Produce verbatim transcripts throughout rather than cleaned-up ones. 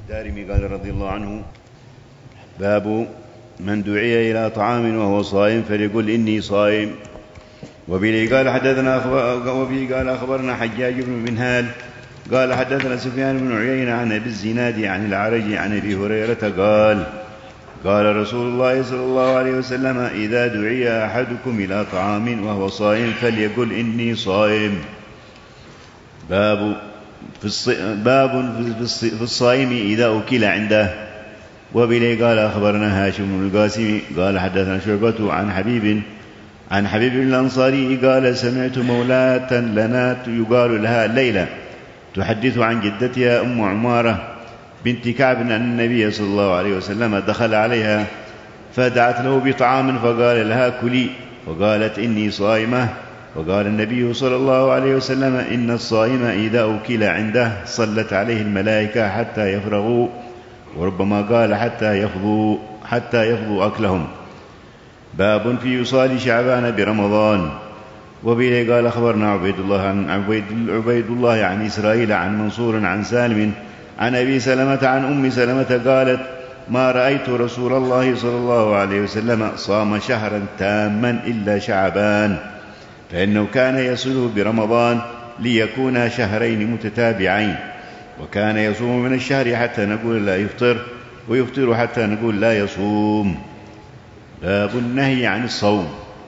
الدارمي قال رضي الله عنه: باب من دعي إلى طعام وهو صائم فليقل إني صائم. وبه قال حدثنا وبه قال أخبرنا حجاج بن منهال قال حدثنا سفيان بن عيينة عن أبي الزناد عن الأعرج عن أبي هريرة قال قال رسول الله صلى الله عليه وسلم: إذا دعي أحدكم إلى طعام وهو صائم فليقل إني صائم. باب في, الص... باب في الصائم إذا أكل عنده. وبه قال أخبرنا هاشم بن القاسم قال حدثنا شعبة عن حبيب عن حبيب الأنصاري قال: سمعت مولاة لنا يقال لها ليلى تحدث عن جدتها أم عمارة بنت كعب أن النبي صلى الله عليه وسلم دخل عليها فدعت له بطعام فقال لها: كلي، فقالت: إني صائمة. وقال النبي صلى الله عليه وسلم: إن الصائم إذا أكل عنده صلت عليه الملائكة حتى يفرغوا، وربما قال حتى يفضوا حتى يفضوا أكلهم. باب في يصال شعبان برمضان. وبه قال أخبرنا عبيد الله عن عبيد, عبيد الله عن إسرائيل عن منصور عن سالم عن أبي سلمة عن أم سلمة قالت: ما رأيت رسول الله صلى الله عليه وسلم صام شهرا تاما إلا شعبان، فإنه كان يصله برمضان ليكون شهرين متتابعين، وكان يصوم من الشهر حتى نقول لا يفطر، ويفطر حتى نقول لا يصوم. باب النهي عن الصوم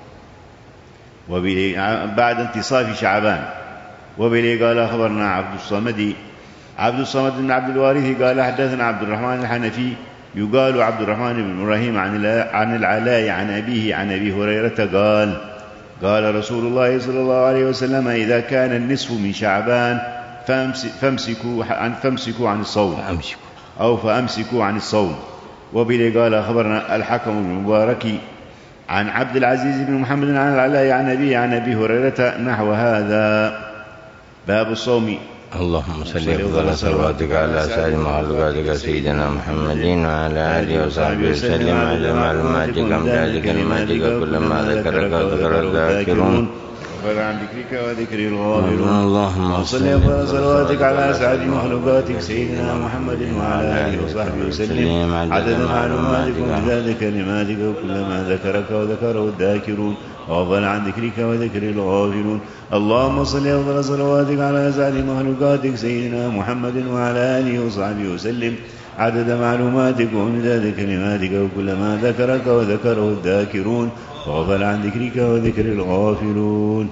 بعد انتصاف شعبان. وبه قال أخبرنا عبد الصمد عبد الصمد بن عبد الوارث قال حدثنا عبد الرحمن الحنفي يقال عبد الرحمن بن إبراهيم عن العلاء عن أبيه عن أبي هريرة قال قال رسول الله صلى الله عليه وسلم: إذا كان النصف من شعبان فامسكوا عن فامسكوا عن الصوم أو فأمسكوا عن الصوم. وبه قال أخبرنا الحكم بن المبارك عن عبد العزيز بن محمد عن العلاء عن أبيه عن أبي هريرة نحو هذا. باب الصوم. اللهم صل وسلم صلواتك على سائر مخلوقاتك سيدنا محمد وعلى آله وصحبه وسلم على معلوماتك وامداد كلماتك كلما ذكرك وذكر الذاكرون عن ذكرك وذكر الغافلون. اللهم صل وسلم صلواتك على سعد مخلوقاتك سيدنا محمد وعلى آله وصحبه وسلم عدد معلوماتك وامداد كلماتك وكلما ذكرك وذكره الذاكرون وغفل عن ذكرك وذكر الغافلون. اللهم صل وسلم صلواتك على سعد مخلوقاتك سيدنا محمد وعلى آله وصحبه وسلم عدد معلوماتك وامداد كلماتك وكلما ذكرك وذكره الذاكرون وغفل عن ذكرك وذكر الغافلون.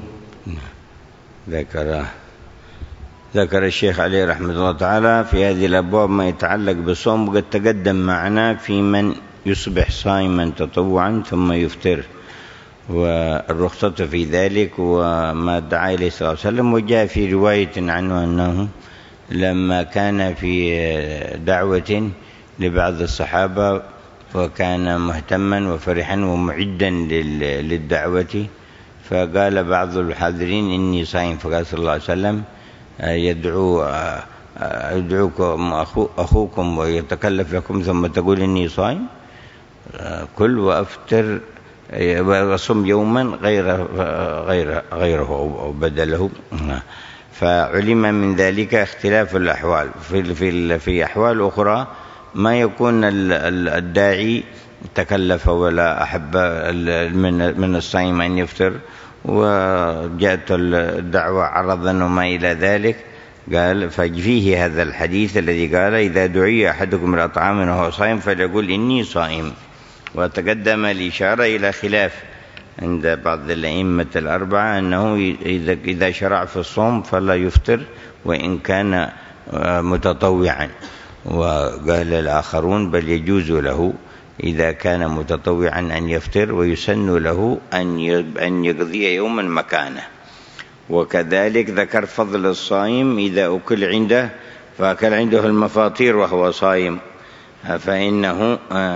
ذكر ذكر الشيخ عليه رحمة الله تعالى في هذه الأبواب ما يتعلق بالصوم، وقد تقدم معنا في من يصبح صائما تطوعا ثم يفطر، والرخصة في ذلك وما دعا إليه صلى الله عليه وسلم. وجاء في رواية عنه أنه لما كان في دعوة لبعض الصحابة وكان مهتما وفرحا ومعدا للدعوة، فقال بعض الحاضرين: إني صائم. فقال صلى الله عليه وسلم: يدعو يدعوكم أخوكم ويتكلف لكم ثم تقول إني صائم؟ كل وأفطر وصم يوما غير غير غيره أو بدله. فعلم من ذلك اختلاف الأحوال. في في في أحوال أخرى ما يكون الداعي تكلف ولا أحب من من الصائم أن يفطر، وجاءت الدعوة عرضا وما إلى ذلك. قال ففيه هذا الحديث الذي قال: إذا دعي أحدكم إلى طعام وهو صائم فليقل إني صائم. وتقدم الإشارة إلى خلاف عند بعض الأئمة الأربعة أنه إذا إذا شرع في الصوم فلا يفطر وإن كان متطوعا، وقال الآخرون بل يجوز له إذا كان متطوعا أن يفطر، ويسن له أن يقضي يوما مكانه. وكذلك ذكر فضل الصائم إذا أكل عنده فأكل عنده المفاطير وهو صائم فإنه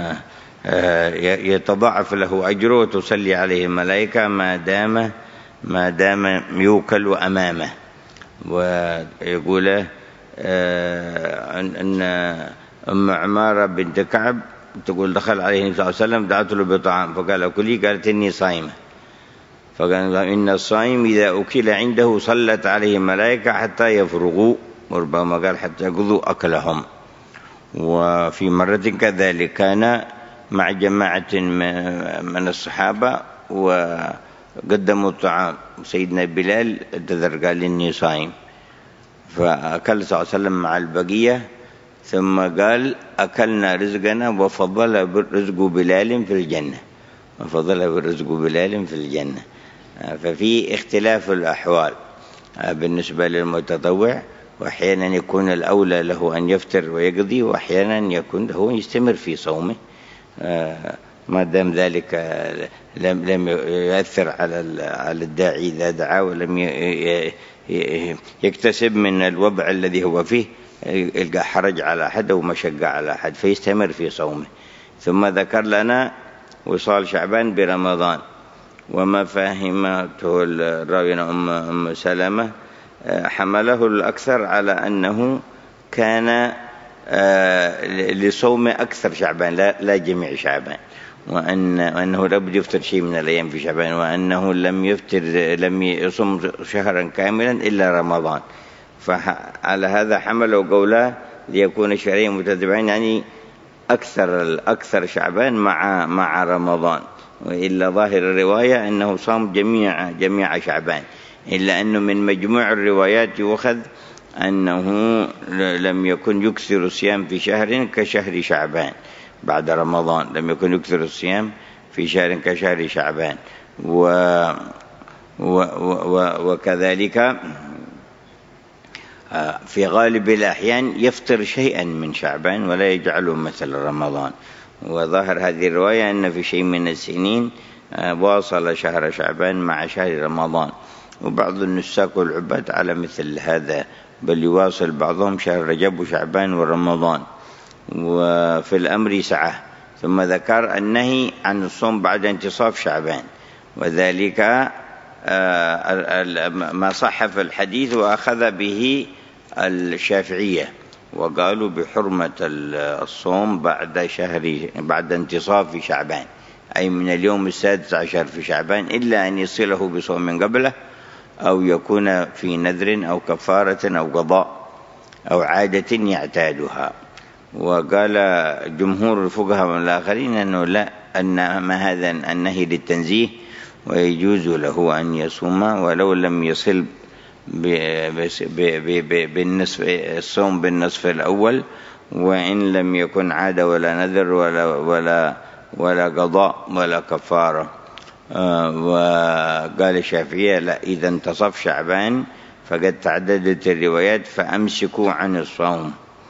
يتضاعف له أجره وتصلي عليه الملائكة ما دام ما دام يوكل أمامه. ويقول أن أم عمارة بنت كعب تقول: دخل عليه النبي صلى الله عليه وسلم دعت له بطعام فقال: كلي. قالت: إني صائمة. فقال: إن الصائم إذا أكل عنده صلت عليه الملائكة حتى يفرغوا، وربما قال حتى يقضوا أكلهم. وفي مرة كذلك كان مع جماعة من الصحابة وقدموا الطعام، سيدنا بلال اعتذر قال إني صائم، فأكل صلى الله عليه وسلم مع البقية، ثم قال أكلنا رزقنا وفضل رزق بلال في الجنة، وفضل رزق بلال في الجنة. ففي اختلاف الأحوال بالنسبة للمتطوع، وأحيانا يكون الأولى له أن يفطر ويقضي، وأحيانا يكون له يستمر في صومه ما دام ذلك لم لم يؤثر على على الداعي إذا دعا، ولم يكتسب من الوضع الذي هو فيه يلقى حرج على أحد أو مشقة على أحد، فيستمر في صومه. ثم ذكر لنا وصال شعبان برمضان، وما فهمته الراوية أم أم سلمة حمله الأكثر على أنه كان لصوم أكثر شعبان لا لا جميع شعبان، وأن وأنه لابد يفطر شيء من الأيام في شعبان، وأنه لم يفطر لم يصوم شهرا كاملا إلا رمضان. فعلى هذا حملوا قوله ليكون شهرين متتابعين، يعني أكثر الأكثر شعبان مع مع رمضان، وإلا ظاهر الرواية أنه صام جميع جميع شعبان، إلا أنه من مجموع الروايات يؤخذ أنه لم يكن يكثر الصيام في شهر كشهر شعبان بعد رمضان، لم يكن يكثر الصيام في شهر كشهر شعبان. و و و وكذلك في غالب الأحيان يفطر شيئا من شعبان ولا يجعله مثل رمضان. وظاهر هذه الرواية أن في شيء من السنين واصل شهر شعبان مع شهر رمضان، وبعض النساك والعباد على مثل هذا، بل يواصل بعضهم شهر رجب وشعبان ورمضان، وفي الأمر سعة. ثم ذكر النهي عن الصوم بعد انتصاف شعبان، وذلك ما صح في الحديث وأخذ به الشافعية، وقالوا بحرمة الصوم بعد شهر بعد انتصاف شعبان، أي من اليوم السادس عشر في شعبان، إلا أن يصله بصوم قبله، أو يكون في نذر أو كفارة أو قضاء أو عادة يعتادها. وقال جمهور الفقهاء والآخرين أنه لا، أن ما هذا النهي للتنزيه، ويجوز له أن يصوم ولو لم يصل بالنصف الصوم بالنصف الأول، وإن لم يكن عادة ولا نذر ولا ولا ولا قضاء ولا كفارة. آه وقال الشافعية لا، إذا انتصف شعبان فقد تعددت الروايات فأمسكوا عن الصوم.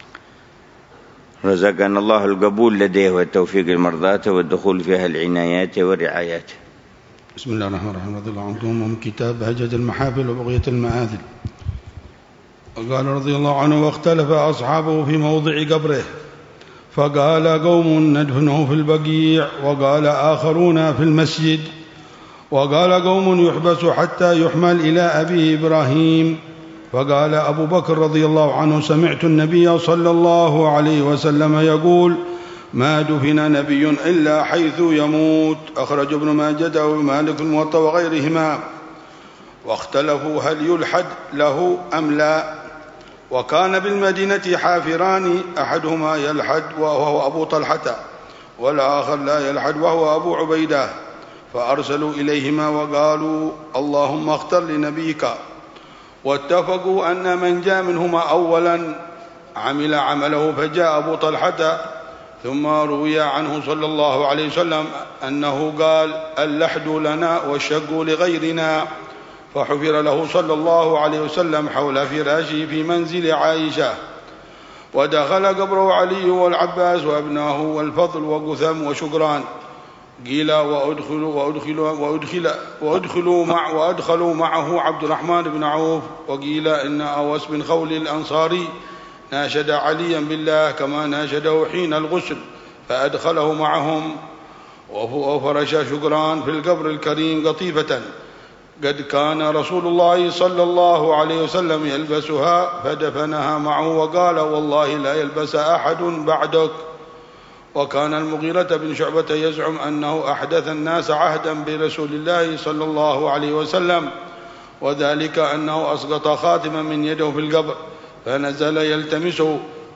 رزقنا الله القبول لديه والتوفيق المرضات والدخول فيها العنايات والرعايات. بسم الله الرحمن الرحيم. رضي الله عنكم. ومن كتاب هجج المحافل وبغية المآذل. وقال رضي الله عنه: واختلف أصحابه في موضع قبره، فقال قوم ندفنه في البقيع، وقال آخرون في المسجد، وقال قوم يحبس حتى يحمل إلى أبي إبراهيم. فقال أبو بكر رضي الله عنه: سمعت النبي صلى الله عليه وسلم يقول: ما دفن نبي إلا حيث يموت. أخرج ابن ماجه ومالك الموطأ وغيرهما. واختلفوا هل يلحد له أم لا. وكان بالمدينة حافران، أحدهما يلحد وهو أبو طلحة، والآخر لا يلحد وهو أبو عبيدة، فأرسلوا إليهما وقالوا: اللهم اختر لنبيك. واتفقوا أن من جاء منهما أولا عمل عمله، فجاء أبو طلحة. ثم روي عنه صلى الله عليه وسلم أنه قال: اللحد لنا والشق لغيرنا. فحفر له صلى الله عليه وسلم حول فراشه في منزل عائشة. ودخل قبره علي والعباس وابناه والفضل وقثم وشكران. قيل: وأدخلوا, وأدخلوا, وأدخل وأدخلوا, مع وأدخلوا معه عبد الرحمن بن عوف. وقيل إن أوس بن خول الأنصاري ناشد عليا بالله كما ناشده حين الغسل، فأدخله معهم. وفرش شكران في القبر الكريم قطيفة قد كان رسول الله صلى الله عليه وسلم يلبسها، فدفنها معه، وقال: والله لا يلبس أحد بعدك. وكان المغيرة بن شعبة يزعم أنه أحدث الناس عهدا برسول الله صلى الله عليه وسلم، وذلك أنه أسقط خاتما من يده في القبر، فنزل يلتمسه،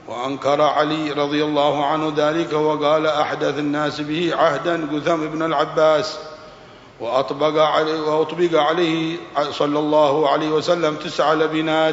وأنكر علي رضي الله عنه ذلك وقال أحدث الناس به عهدا جثام بن العباس، وأطبق عليه, وأطبق عليه صلى الله عليه وسلم تسع لبنات،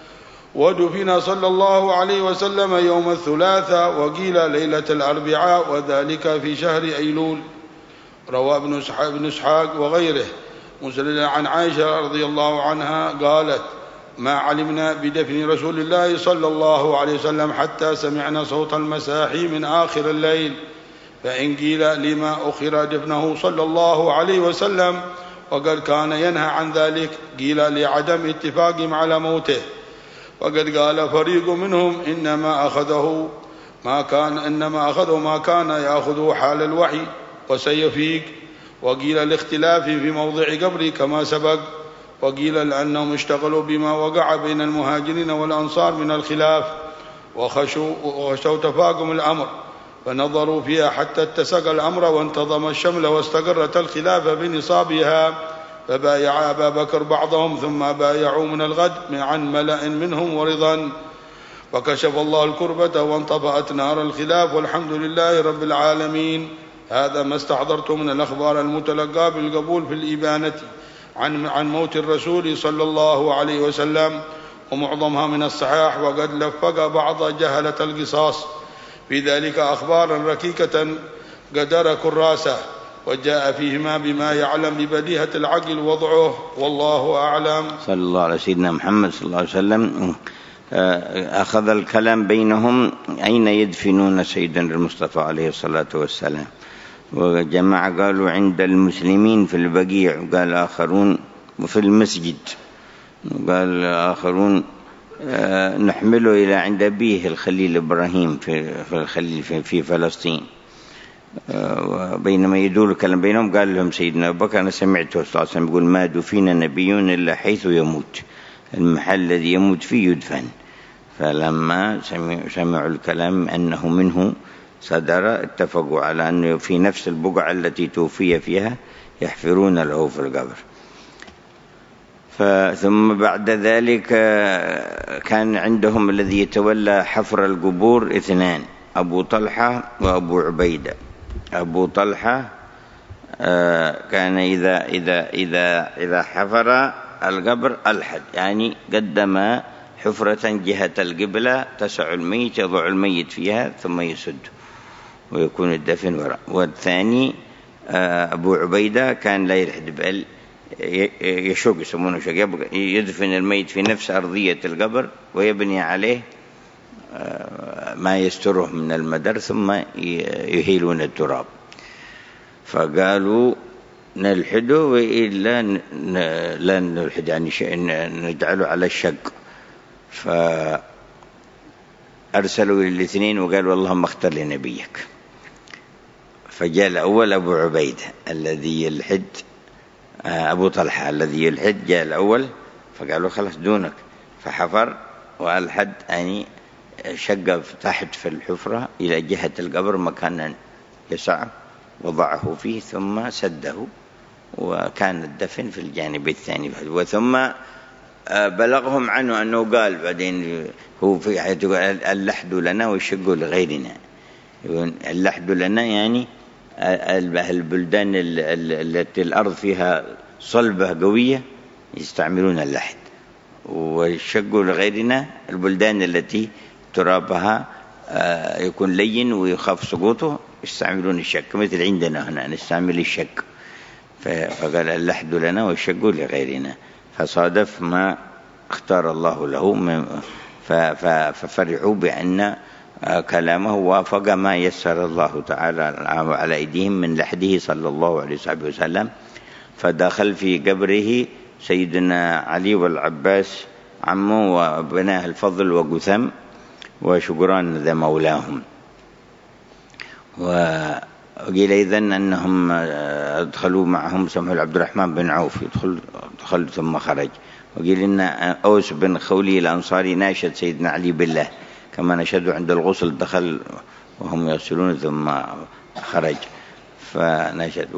ودفن صلى الله عليه وسلم يوم الثلاثاء، وقيل ليلة الأربعاء، وذلك في شهر أيلول. روى ابن إسحاق وغيره مسند عن عائشة رضي الله عنها قالت: ما علمنا بدفن رسول الله صلى الله عليه وسلم حتى سمعنا صوت المساحي من آخر الليل، فإن قيل لما أخر دفنه صلى الله عليه وسلم وقد كان ينهى عن ذلك، قيل لعدم اتفاقهم على موته، وقد قال فريق منهم إنما أخذه ما كان إنما أخذه ما كان يأخذه حال الوحي وسيفيق، وقيل الاختلاف في موضع قبره كما سبق، وقيل لأنهم اشتغلوا بما وقع بين المهاجرين والأنصار من الخلاف وخشوا, وخشوا تفاقم الأمر، فنظروا فيها حتى اتسق الأمر وانتظم الشمل واستقرت الخلافة بنصابها، فبايع أبا بكر بعضهم ثم بايعوا من الغد عن ملأ منهم ورضا، وكشف الله الكربة وانطفأت نار الخلاف، والحمد لله رب العالمين. هذا ما استحضرت من الأخبار المتلقى بالقبول في الإبانة عن عن موت الرسول صلى الله عليه وسلم، ومعظمها من الصحاح، وقد لفق بعض جهلة القصاص في ذلك أخبارا ركيكة قدر كراسة، وجاء فيهما بما يعلم ببديهة العقل وضعه، والله أعلم. صلى الله على سيدنا محمد صلى الله عليه وسلم. أخذ الكلام بينهم أين يدفنون سيدنا المصطفى عليه الصلاة والسلام، وجماعة قالوا عند المسلمين في البقيع، وقال آخرون في المسجد، وقال آخرون نحمله إلى عند أبيه الخليل إبراهيم في الخليل في فلسطين. وبينما يدور الكلام بينهم قال لهم سيدنا أبو بكر: أنا سمعته صلى الله عليه وسلم يقول: ما دفن نبي إلا حيث يموت، المحل الذي يموت فيه يدفن. فلما سمعوا الكلام أنه منه صدر اتفقوا على أنه في نفس البقعة التي توفي فيها يحفرون له في القبر. ثم بعد ذلك كان عندهم الذي يتولى حفر القبور اثنان: أبو طلحة وأبو عبيدة. أبو طلحة كان إذا, إذا, إذا, إذا حفر القبر ألحد، يعني قدم حفرة جهة القبلة تسع الميت، يضع الميت فيها ثم يسد ويكون الدفن وراء. والثاني أبو عبيدة كان لا يلحد بل يشق، يسمونه شق، يدفن الميت في نفس أرضية القبر ويبني عليه ما يستره من المدر ثم يهيلون التراب. فقالوا نلحده وإلا لا نلحد، يعني نجعله على الشق. فأرسلوا الاثنين وقالوا: اللهم اختر لنبيك. فجاء الأول أبو عبيدة الذي يلحد، أبو طلحة الذي يلحد جاء الأول، فقالوا خلاص دونك. فحفر والحد، يعني شق تحت في الحفرة إلى جهة القبر مكانا يسع، وضعه فيه ثم سده، وكان الدفن في الجانب الثاني. وثم بلغهم عنه أنه قال بعدين هو في حيث اللحد لنا والشق لغيرنا. اللحد لنا يعني البلدان التي الأرض فيها صلبة قوية يستعملون اللحد، والشق لغيرنا البلدان التي ترابها يكون لين ويخاف سقوطه يستعملون الشق، مثل عندنا هنا نستعمل الشق. فقال اللحد لنا والشق لغيرنا، فصادف ما اختار الله له، ففرحوا بأن كلامه وافق ما يسر الله تعالى على أيديهم من لحده صلى الله عليه وسلم. فدخل في قبره سيدنا علي والعباس عمه وبناه الفضل وقثم وشقران ذا مولاهم. وقيل إذن أنهم ادخلوا معهم سمحوا عبد الرحمن بن عوف يدخل دخل ثم خرج. وقيل إن أوس بن خولي الأنصاري ناشد سيدنا علي بالله كما نشهد عند الغسل، دخل وهم يغسلون ثم خرج فنشد.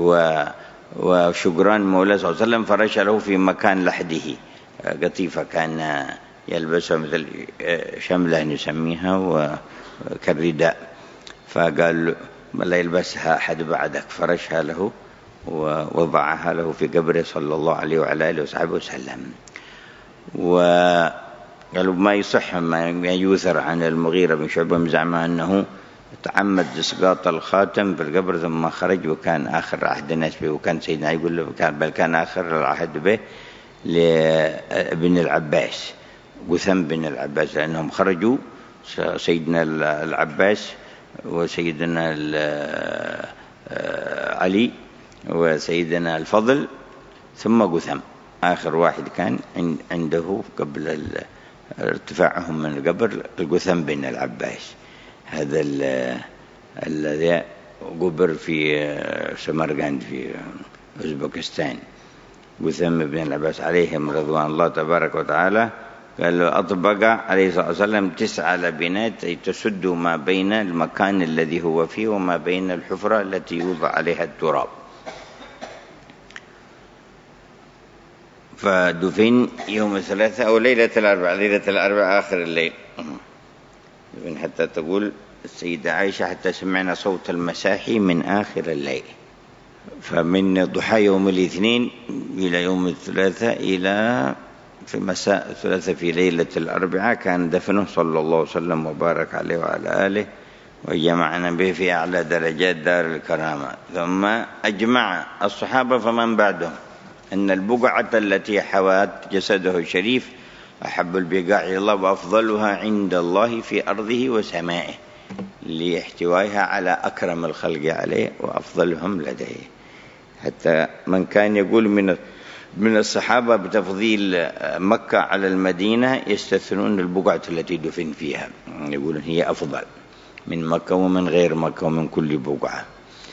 وشقران مولاه صلى الله عليه وسلم فرش له في مكان لحده قطيفة كان يلبسها مثل شملة نسميها وكالرداء، فقال لا يلبسها أحد بعدك، فرشها له ووضعها له في قبره صلى الله عليه وعلى آله وصحبه وسلم. وقالوا ما يصح ما يوثر عن المغيرة بن شعبة زعما أنه تعمد إسقاط الخاتم في القبر ثم خرج، وكان آخر عهد الناس به، وكان سيدنا يقول له كان بل كان آخر العهد به لابن العباس، قثم بن العباس، لأنهم خرجوا سيدنا العباس وسيدنا علي وسيدنا الفضل ثم قثم، آخر واحد كان عنده قبل ارتفاعهم من القبر القثم بن العباس، هذا الذي قبر في سمرقند في أوزبكستان، قثم بن العباس عليهم رضوان الله تبارك وتعالى. قال له أطبق عليه الصلاة والسلام تسع لبنات تسد ما بين المكان الذي هو فيه وما بين الحفرة التي يوضع عليها التراب. فدفن يوم الثلاثاء أو ليلة الأربعاء، ليلة الأربعاء آخر الليل، دفن حتى تقول السيدة عائشة حتى سمعنا صوت المساحي من آخر الليل. فمن ضحى يوم الاثنين إلى يوم الثلاثاء إلى في مساء الثلاثاء في ليلة الأربعاء كان دفنه صلى الله عليه وسلم وبارك عليه وعلى آله وجمعنا به في أعلى درجات دار الكرامة. ثم أجمع الصحابة فمن بعدهم أن البقعة التي حوات جسده الشريف أحب البقاع إلى الله وأفضلها عند الله في أرضه وسمائه، لاحتوائها على أكرم الخلق عليه وأفضلهم لديه. حتى من كان يقول من من الصحابة بتفضيل مكة على المدينة يستثنون البقعة التي دفن فيها، يقولون هي أفضل من مكة ومن غير مكة ومن كل بقعة.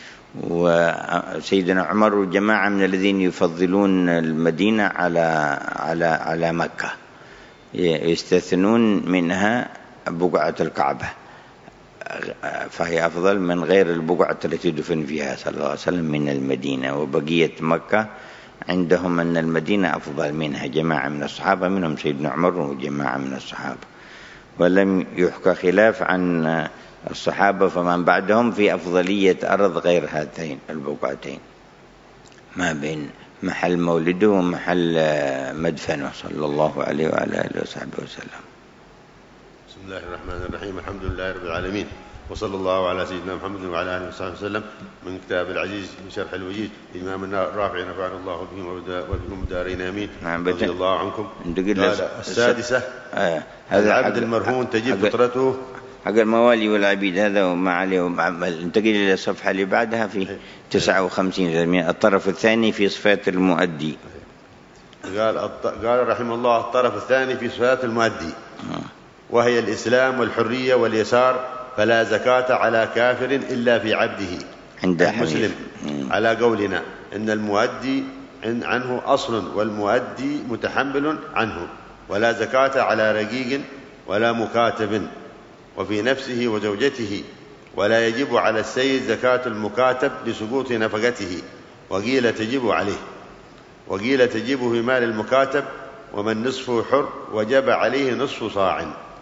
وسيدنا عمر وجماعة من الذين يفضلون المدينة على على على مكة يستثنون منها بقعة الكعبة، فهي أفضل من غير البقعة التي دفن فيها صلى الله عليه وسلم من المدينة. وبقية مكة عندهم أن المدينة أفضل منها، جماعة من الصحابة منهم سيدنا عمر وجماعة من الصحابة. ولم يحكى خلاف عن الصحابة فمن بعدهم في أفضلية أرض غير هاتين البقعتين ما بين محل مولده ومحل مدفنه صلى الله عليه وعلى آله وصحبه وسلم. بسم الله الرحمن الرحيم، الحمد لله رب العالمين، وصلى الله على سيدنا محمد وعلى آله وصحبه وسلم. من كتاب العزيز بشرح الوجيز إمام الرافع نفعنا الله بهم وبكم دارين آمين. رضي الله عنكم. السادسة آه. هذا العبد المرهون تجب فطرته حق الموالي والعبيد، هذا وما عليه. انتقل إلى الصفحة اللي بعدها في تسعة وخمسين الطرف الثاني في صفات المؤدي. قال قال رحمه الله الطرف الثاني في صفات المؤدي وهي الإسلام والحرية واليسار، فلا زكاة على كافر إلا في عبده عند مسلم، على قولنا إن المؤدي عنه أصل والمؤدي متحمل عنه، ولا زكاة على رقيق ولا مكاتب، وفي نفسه وزوجته، ولا يجب على السيد زكاة المكاتب لسقوط نفقته، وقيل تجب عليه، وقيل تجب في مال المكاتب، ومن نصفه حر وجب عليه نصف صاع.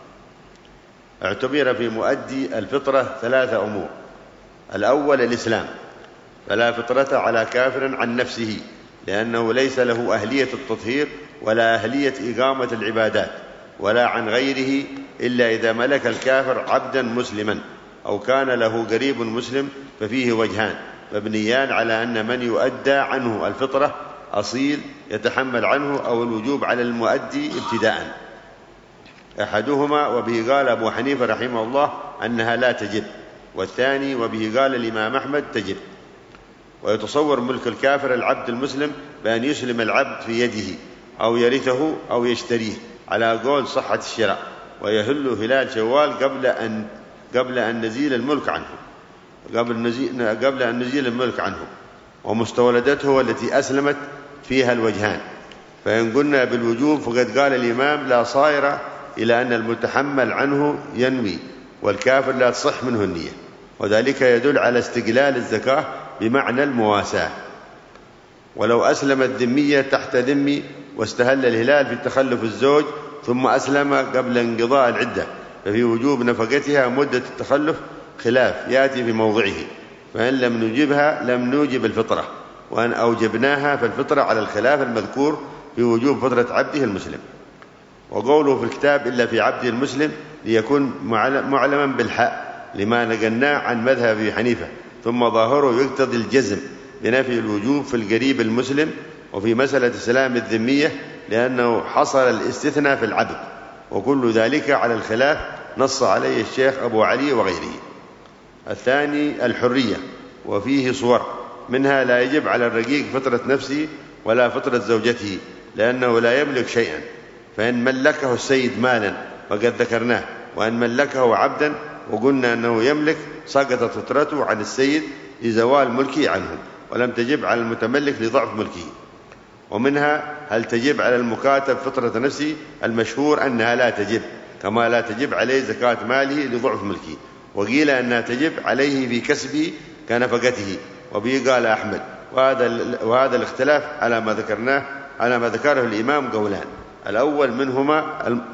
اعتبر في مؤدي الفطرة ثلاثة أمور: الأول الإسلام، فلا فطرة على كافر عن نفسه، لأنه ليس له أهلية التطهير ولا أهلية إقامة العبادات، ولا عن غيره إلا إذا ملك الكافر عبدا مسلما أو كان له قريب مسلم، ففيه وجهان مبنيان على أن من يؤدى عنه الفطرة أصيل يتحمل عنه، أو الوجوب على المؤدي ابتداء. أحدهما وبه قال أبو حنيفة رحمه الله أنها لا تجب، والثاني وبه قال الإمام أحمد تجب. ويتصور ملك الكافر العبد المسلم بأن يسلم العبد في يده أو يرثه أو يشتريه على قول صحة الشراء، ويهل هلال شوال قبل أن قبل أن نزيل الملك عنه قبل نزيل قبل أن نزيل الملك عنه ومستولدته التي أسلمت فيها الوجهان. فإن قلنا بالوجوب فقد قال الإمام لا صائر إلى أن المتحمل عنه ينوي، والكافر لا تصح منه النية، وذلك يدل على استقلال الزكاة بمعنى المواساة. ولو أسلم الذمية تحت ذمي واستهل الهلال في تخلف الزوج ثم أسلم قبل انقضاء العدة، ففي وجوب نفقتها مدة التخلف خلاف يأتي في موضعه، فإن لم نجبها لم نوجب الفطرة، وأن أوجبناها فالفطرة على الخلاف المذكور في وجوب فطرة عبده المسلم. وقوله في الكتاب إلا في عبده المسلم ليكون معلما بالحاء لما نقلناه عن مذهب أبي حنيفة، ثم ظاهره يقتضي الجزم بنفي الوجوب في القريب المسلم وفي مسألة السلام الذمية، لأنه حصل الاستثناء في العبد، وكل ذلك على الخلاف نص عليه الشيخ أبو علي وغيره. الثاني الحرية، وفيه صور، منها لا يجب على الرقيق فطرة نفسه ولا فطرة زوجته، لأنه لا يملك شيئا، فإن ملكه السيد مالا فقد ذكرناه، وأن ملكه عبدا وقلنا أنه يملك سقطت فطرته عن السيد لزوال ملكه عنه، ولم تجب على المتملك لضعف ملكه. ومنها هل تجب على المكاتب فطرة نفسه، المشهور أنها لا تجب، كما لا تجب عليه زكاة ماله لضعف ملكه، وقيل أنها تجب عليه في كسبه كنفقته، وبه قال أحمد. وهذا, وهذا الاختلاف على ما ذكرناه على ما ذكره الإمام قولان، الأول منهما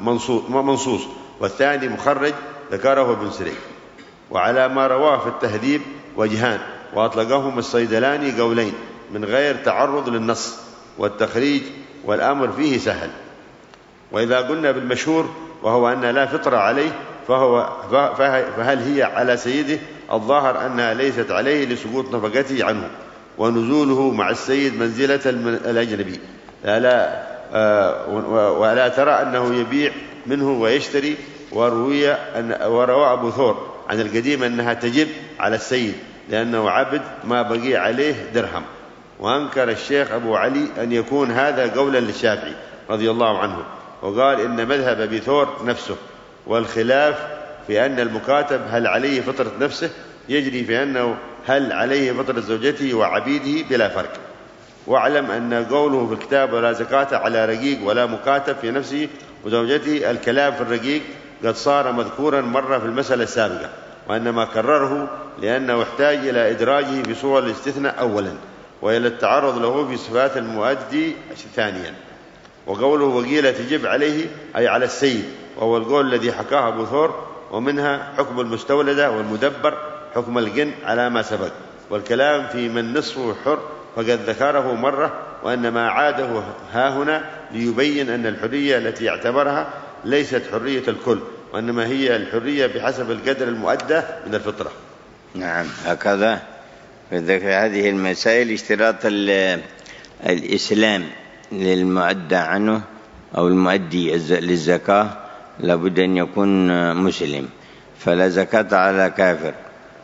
منصوص والثاني مخرج ذكره ابن سري، وعلى ما رواه في التهذيب وجهان، وأطلقهم الصيدلاني قولين من غير تعرض للنص، والتخريج والأمر فيه سهل. وإذا قلنا بالمشهور وهو أن لا فطر عليه فهو فهل هي على سيده؟ الظاهر أنها ليست عليه لسقوط نفقته عنه ونزوله مع السيد منزلة الأجنبي، لا, لا آه ولا ترى أنه يبيع منه ويشتري. وروي أن وروى أبو ثور عن القديم أنها تجب على السيد لأنه عبد ما بقي عليه درهم. وأنكر الشيخ أبو علي أن يكون هذا قولا للشافعي رضي الله عنه، وقال إن مذهب أبي ثور نفسه، والخلاف في أن المكاتب هل عليه فطرة نفسه يجري في أنه هل عليه فطرة زوجته وعبيده بلا فرق. واعلم أن قوله في الكتاب ولا زكاة على رقيق ولا مكاتب في نفسه وزوجته، الكلام في الرقيق قد صار مذكورا مرة في المسألة السابقة، وإنما كرره لأنه احتاج إلى إدراجه في صور الاستثناء أولا، وإلى التعرض له في صفات المؤدي ثانيا. وقوله وقيل تجب عليه أي على السيد، وهو القول الذي حكاه أبو ثور، ومنها حكم المستولدة والمدبر حكم الجن على ما سبق. والكلام في من نصفه حر فقد ذكره مرة، وإنما عاده هاهنا ليبين أن الحرية التي اعتبرها ليست حرية الكل، وإنما هي الحرية بحسب القدر المؤدى من الفطرة. نعم، هكذا في ذكر هذه المسائل اشتراط الإسلام للمؤدى عنه أو المؤدي للزكاة لابد أن يكون مسلم، فلا زكاة على كافر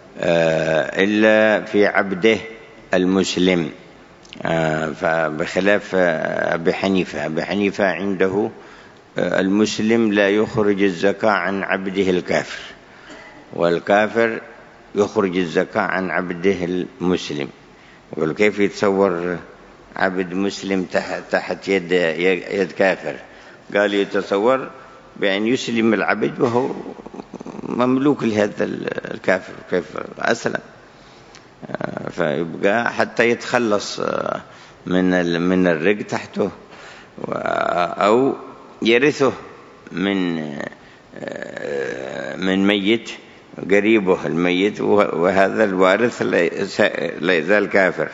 إلا في عبده المسلم، فبخلاف أبي حنيفة. أبي حنيفة عنده المسلم لا يخرج الزكاة عن عبده الكافر، والكافر يخرج الزكاة عن عبده المسلم. يقول كيف يتصور عبد مسلم تحت, تحت يد, يد كافر؟ قال يتصور بأن يسلم العبد وهو مملوك لهذا الكافر، كيف أسلم؟ فيبقى حتى يتخلص من من الرق تحته، أو يرثه من من ميت قريبه الميت، وهذا الوارث لا يزال كافر.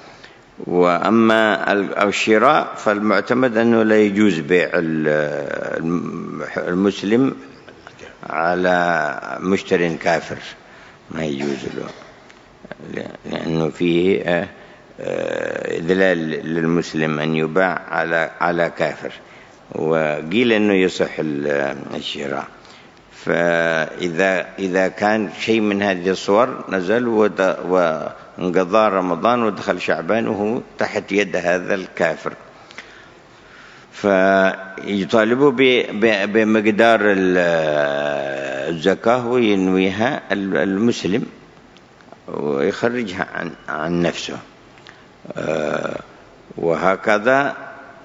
وأما الشراء فالمعتمد أنه لا يجوز بيع المسلم على مشتر كافر، ما يجوز له، لأنه فيه إذلال للمسلم أن يباع على على كافر، وقيل أنه يصح الشراء. فإذا إذا كان شيء من هذه الصور نزل وانقضى رمضان ودخل شعبان وهو تحت يد هذا الكافر، فيطالبه بمقدار الزكاة وينويها المسلم ويخرجها عن عن نفسه. وهكذا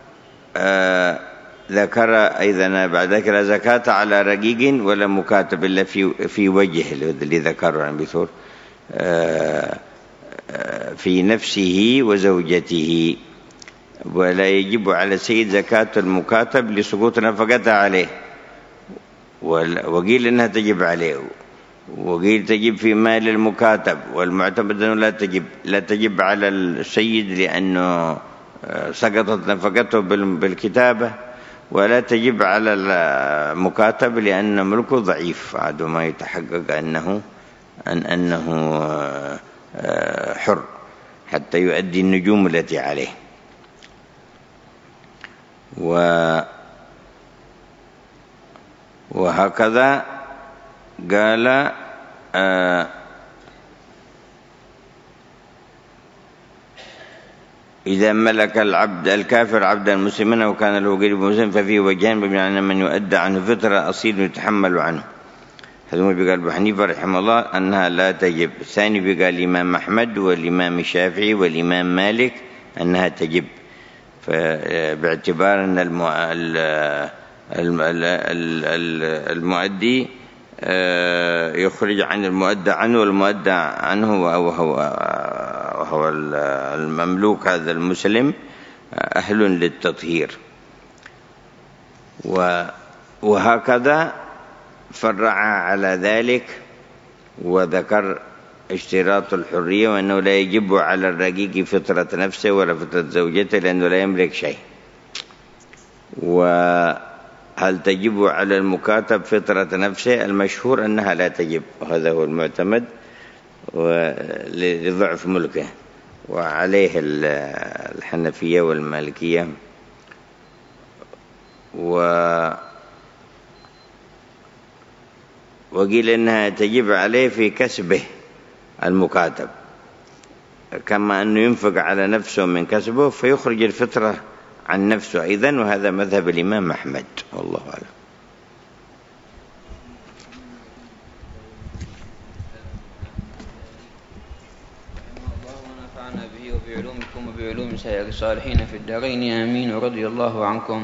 ذكر أيضا بعد ذكر زكاة على رقيق ولا مكاتب إلا في في وجهه الذي ذكره عن بثور في نفسه وزوجته. ولا يجب على السيد زكاة المكاتب لسقوط نفقتها عليه، وقيل إنها تجب عليه، وقيل تجب في مال المكاتب، والمعتمد أنه لا تجب لا تجب على السيد لأنه سقطت نفقته بالكتابة، ولا تجب على المكاتب لأن ملكه ضعيف عاد ما يتحقق أنه أن أنه حر حتى يؤدي النجوم التي عليه. وهكذا قال آه إذا ملك العبد الكافر عبدا مسلما وكان له قريب مسلم ففيه وجهان، بمعنى من يؤدى عنه فطرة أصيل يتحمل عنه. هذا ما بيقال أبو حنيفة رحمه الله أنها لا تجب. الثاني بيقال الإمام أحمد والإمام الشافعي والإمام مالك أنها تجب، باعتبار أن المؤدي يخرج عن المؤدى عنه، والمؤدى عنه وهو وهو المملوك هذا المسلم أهل للتطهير. وهكذا فرع على ذلك وذكر اشتراط الحرية، وأنه لا يجب على الرقيق فطرة نفسه ولا فطرة زوجته لأنه لا يملك شيء. وهل تجب على المكاتب فطرة نفسه؟ المشهور أنها لا تجب، وهذا هو المعتمد لضعف ملكه، وعليه الحنفية والمالكية. و وقيل إنها تجب عليه في كسبه المكاتب، كما أنه ينفق على نفسه من كسبه فيخرج الفطرة عن نفسه أيضا، وهذا مذهب الإمام أحمد والله أعلم. ونفعنا به وبعلومكم وبعلوم سائر الصالحين في الدارين آمين ورضي الله عنكم.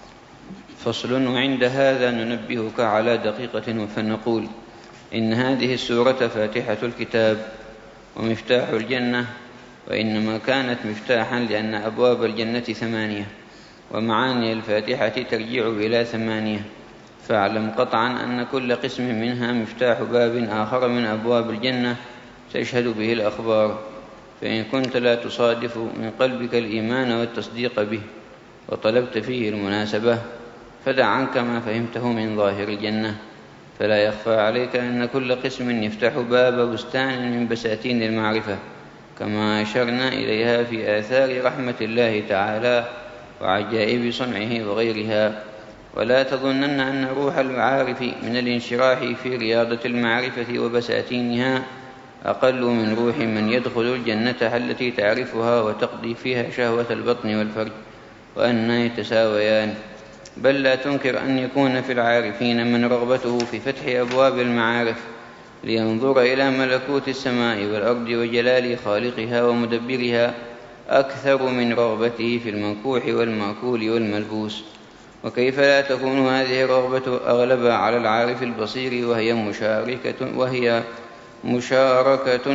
فصل. وعند هذا ننبهك على دقيقة فنقول إن هذه السورة فاتحة الكتاب ومفتاح الجنة، وإنما كانت مفتاحا لأن أبواب الجنة ثمانية، ومعاني الفاتحة ترجع إلى ثمانية. فاعلم قطعا أن كل قسم منها مفتاح باب آخر من أبواب الجنة تشهد به الأخبار. فإن كنت لا تصادف من قلبك الإيمان والتصديق به وطلبت فيه المناسبة فدع عنك ما فهمته من ظاهر الجنة. فلا يخفى عليك أن كل قسم يفتح باب بستان من بساتين المعرفة، كما أشرنا إليها في آثار رحمة الله تعالى وعجائب صنعه وغيرها. ولا تظنن أن روح العارف من الانشراح في رياضة المعرفة وبساتينها أقل من روح من يدخل الجنة التي تعرفها وتقضي فيها شهوة البطن والفرج، وأن يتساويان. بل لا تنكر أن يكون في العارفين من رغبته في فتح أبواب المعارف لينظر إلى ملكوت السماء والأرض وجلال خالقها ومدبرها أكثر من رغبته في المنكوح والمأكول والملبوس. وكيف لا تكون هذه الرغبة أغلب على العارف البصير وهي مشاركة, وهي مشاركة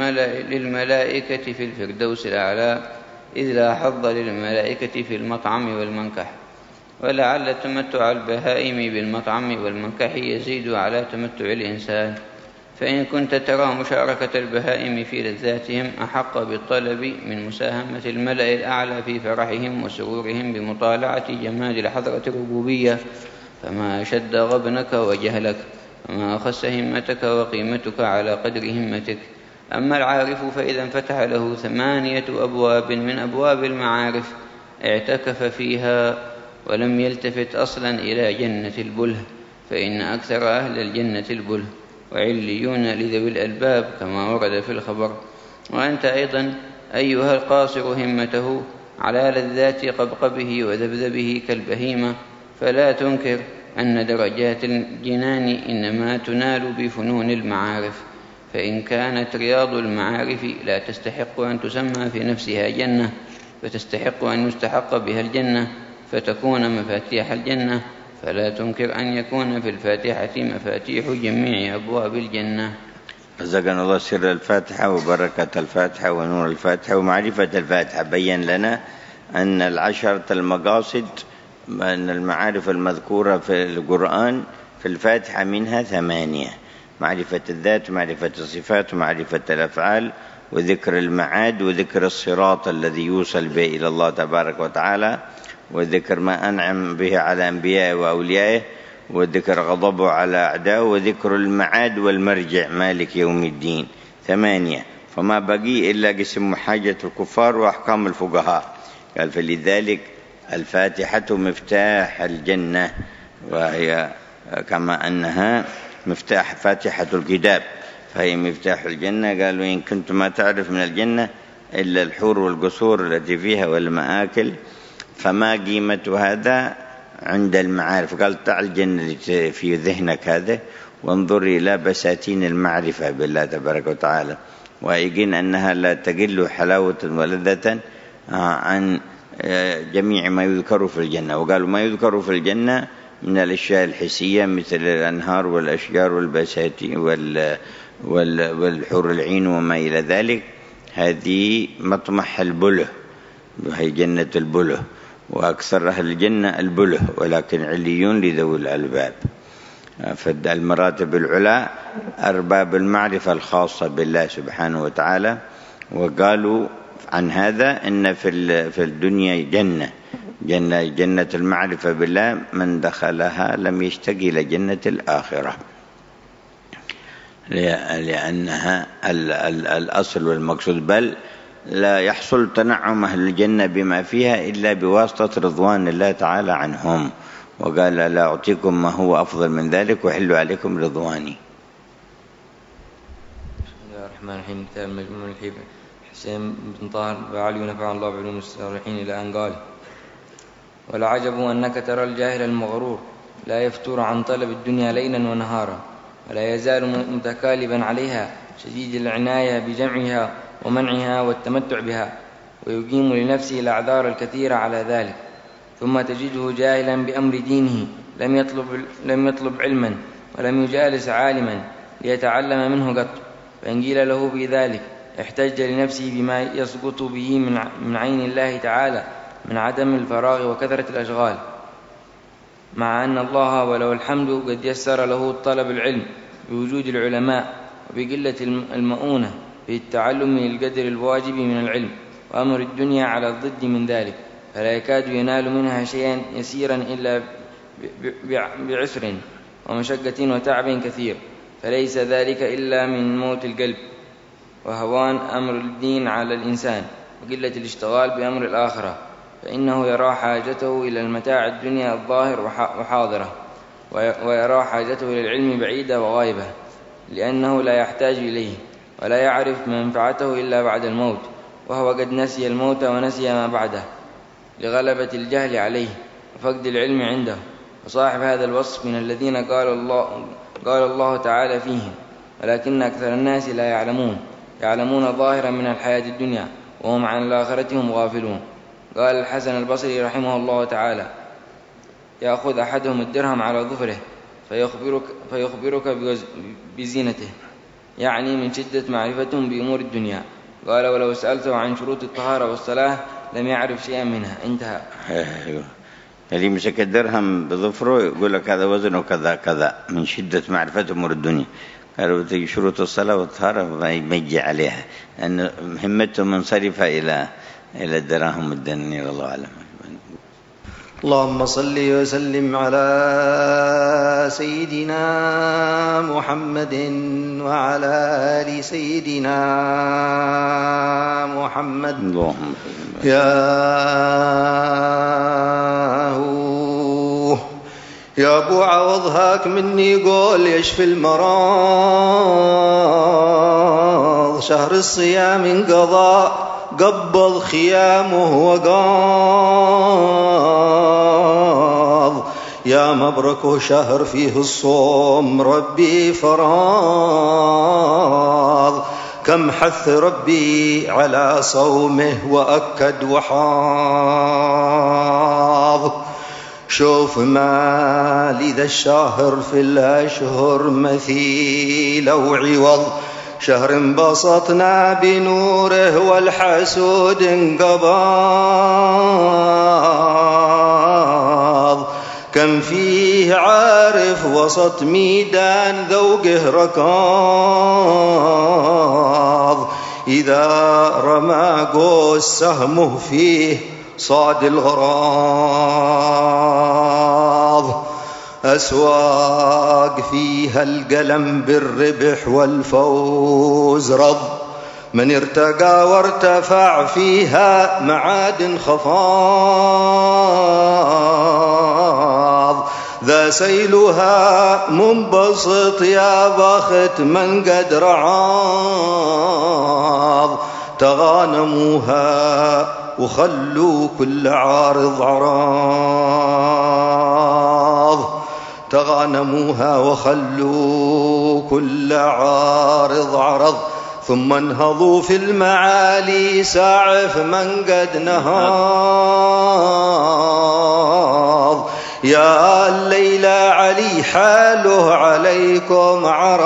للملائكة في الفردوس الأعلى، إذ لا حظ للملائكة في المطعم والمنكح. ولعل تمتع البهائم بالمطعم والمنكح يزيد على تمتع الإنسان. فإن كنت ترى مشاركة البهائم في لذاتهم أحق بالطلب من مساهمة الملأ الأعلى في فرحهم وسرورهم بمطالعة جمال الحضرة الربوبية، فما أشد غبنك وجهلك، وما أخس همتك وقيمتك على قدر همتك. أما العارف فإذا انفتح له ثمانية أبواب من أبواب المعارف اعتكف فيها ولم يلتفت أصلا إلى جنة البله، فإن أكثر أهل الجنة البله وعليون لذوي الألباب كما ورد في الخبر. وأنت أيضا أيها القاصر همته على لذات قبقبه وذبذبه كالبهيمة، فلا تنكر أن درجات الجنان إنما تنال بفنون المعارف. فإن كانت رياض المعارف لا تستحق أن تسمى في نفسها جنة، فتستحق أن يستحق بها الجنة فتكون مفاتيح الجنة، فلا تنكر أن يكون في الفاتحة مفاتيح جميع أبواب الجنة. رزقنا الله سر الفاتحة وبركة الفاتحة ونور الفاتحة ومعرفة الفاتحة. بيّن لنا أن العشرة المقاصد، أن المعارف المذكورة في القرآن في الفاتحة منها ثمانية: معرفة الذات، معرفة الصفات، ومعرفة الأفعال، وذكر المعاد، وذكر الصراط الذي يوصل به إلى الله تبارك وتعالى، وذكر ما أنعم به على أنبيائه وأوليائه، وذكر غضبه على أعدائه، وذكر المعاد والمرجع مالك يوم الدين. ثمانية. فما بقي إلا قسم حاجة الكفار وأحكام الفقهاء. قال: فلذلك الفاتحة مفتاح الجنة، وهي كما أنها مفتاح فاتحة الكتاب فهي مفتاح الجنة. قالوا: إن كنت ما تعرف من الجنة إلا الحور والقصور التي فيها والمآكل فما قيمة هذا عند المعارف. قال: تعال الجنة في ذهنك هذا وانظر إلى بساتين المعرفة بالله تبارك وتعالى، ويقين أنها لا تقل حلاوة ولذة عن جميع ما يذكر في الجنة. وقالوا: ما يذكر في الجنة من الأشياء الحسية مثل الأنهار والأشجار والبساتين والحور العين وما إلى ذلك، هذه مطمح البله، وهي جنة البله، وأكثر أهل الجنة البله، ولكن عليون لذوي الألباب. فالمراتب العلى أرباب المعرفة الخاصة بالله سبحانه وتعالى. وقالوا عن هذا إن في الدنيا جنة جنة جنة المعرفة بالله، من دخلها لم يشتق إلى جنة الآخرة، لأنها الأصل والمقصود، بل لا يحصل تنعم أهل الجنة بما فيها إلا بواسطة رضوان الله تعالى عنهم. وقال: لا أعطيكم ما هو أفضل من ذلك وحل عليكم رضواني. بسم الله الرحمن الرحيم. كتاب مجموع الحب حسين بن طاهر بعلي ونفع الله بعلوم الصالحين إلى أن قال: والعجب أنك ترى الجاهل المغرور لا يفتر عن طلب الدنيا ليلا ونهارا، ولا يزال متكالبا عليها شديد العناية بجمعها ومنعها والتمتع بها، ويقيم لنفسه الأعذار الكثيرة على ذلك. ثم تجده جاهلا بأمر دينه لم يطلب, لم يطلب علما ولم يجالس عالما ليتعلم منه قط، فإن قيل له بذلك احتج لنفسه بما يسقط به من عين الله تعالى من عدم الفراغ وكثرة الأشغال، مع أن الله وله الحمد قد يسر له طلب العلم بوجود العلماء وبقلة المؤونة في التعلم القدر الواجب من العلم، وأمر الدنيا على الضد من ذلك، فلا يكاد ينال منها شيئا يسيرا إلا بعسر ومشقة وتعب كثير، فليس ذلك إلا من موت القلب وهوان أمر الدين على الإنسان وقلة الاشتغال بأمر الآخرة، فإنه يرى حاجته إلى المتاع الدنيا الظاهر وحاضرة، ويرى حاجته إلى العلم بعيدة وغائبة، لأنه لا يحتاج إليه ولا يعرف منفعته إلا بعد الموت، وهو قد نسي الموت ونسي ما بعده لغلبة الجهل عليه وفقد العلم عنده. وصاحب هذا الوصف من الذين قال الله, قال الله تعالى فيهم: ولكن أكثر الناس لا يعلمون يعلمون ظاهرا من الحياة الدنيا وهم عن الآخرة هم غافلون. قال الحسن البصري رحمه الله تعالى: يأخذ أحدهم الدرهم على ظفره فيخبرك, فيخبرك بزينته، يعني من شدة معرفتهم بأمور الدنيا. قال: ولو سألته عن شروط الطهارة والصلاة لم يعرف شيئا منها. انتهى. ايوه، اللي مسك الدرهم بظفره يقول لك هذا وزنه كذا كذا من شدة معرفة أمور الدنيا. قالوا تجي شروط الصلاة والطهارة ما يجي عليها، لأن همته منصرفة إلى إلى الدراهم والدنانير. الله أعلم. اللهم صل وسلم على سيدنا محمد وعلى آل سيدنا محمد. اللهم يا هو يا ابو عوض هاك مني قول يشفي المرض، شهر الصيام انقضى قبض خيامه وقاض، يا مبرك شهر فيه الصوم ربي فراض، كم حث ربي على صومه وأكد وحاض، شوف ما لذا الشهر في الأشهر مثيل وعوض، شهر انبسطنا بنوره والحسود انقبض، كم فيه عارف وسط ميدان ذوقه ركاض، إذا رمى قوس سهمه فيه صاد الغراض، أسواق فيها القلم بالربح والفوز رض، من ارتقى وارتفع فيها معاد خفاض، ذا سيلها منبسط يا بخت من قد رعاض، تغانموها وخلوا كل عارض عراض، تغانموها وخلوا كل عارض عرض، ثم انهضوا في المعالي ساعف من قد نهاض، يا الليلة علي حاله عليكم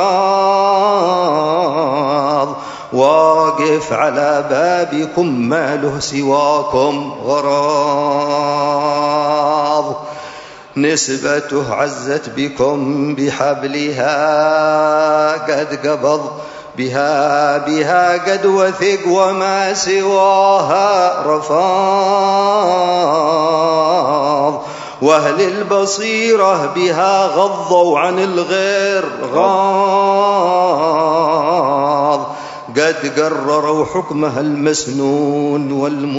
عراض، واقف على بابكم ما له سواكم غراض، نسبته عزت بكم بحبلها قد قبض، بها بها قد وثق وما سواها رفاض، وأهل البصيرة بها غضوا عن الغير غاض، قد قرروا حكمها المسنون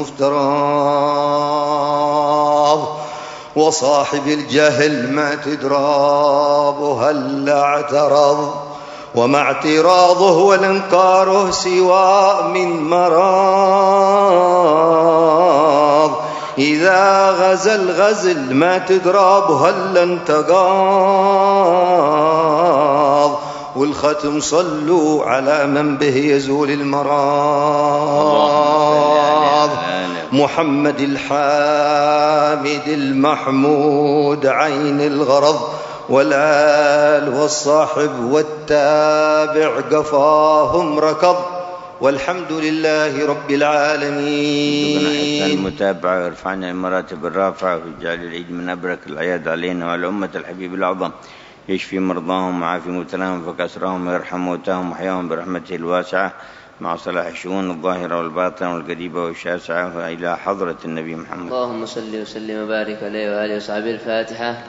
والمفترض، وصاحب الجهل ما تدرابه هلا اعترض، وما اعتراضه والانكاره سوى من مرض، إذا غزا الغزل ما تدرابه هلا انتقاض، والختم صلوا على من به يزول المرض، محمد الحامد المحمود عين الغرض، والآل والصاحب والتابع قفاهم ركض، والحمد لله رب العالمين. المتابعة ويرفعنا المراتب الرافعة، ويجعل العيد من أبرك الأعياد علينا وعلى أمة الحبيب الأعظم، يشفي مرضاهم وعافي مبتلاهم فكسرهم ويرحم موتاهم وحياهم برحمته الواسعة، مع صلاح الشؤون الظاهرة والباطنة والقريبة والشاسعة، إلى حضرة النبي محمد. اللهم صل وسلم وبارك عليه وآله وصحبه. الفاتحة.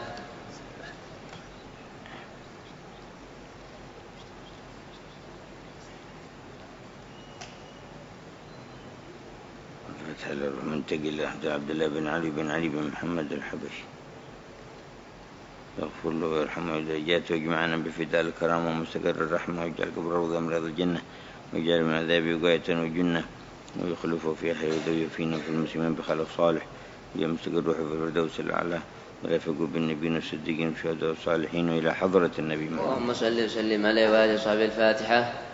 منتقل أحد عبد الله بن علي بن علي بن محمد الحبشي، يغفر له ويرحمه ودرجاته، ويجمعنا بفداء الكرامة ومستقر الرحمة، ويجعل قبره روضة من رياض الجنة، ويجعل من عذابه وقاية وجنة، ويخلفه في حي ودوي فينا في المسلمين بخلف صالح، ويجعل مستقر روحه في الفردوس الأعلى، ورافق بالنبيين والصديقين والشهداء والصالحين، وإلى حضرة النبي محمد. اللهم صل وسلم عليه وآله وصحبه. الفاتحة.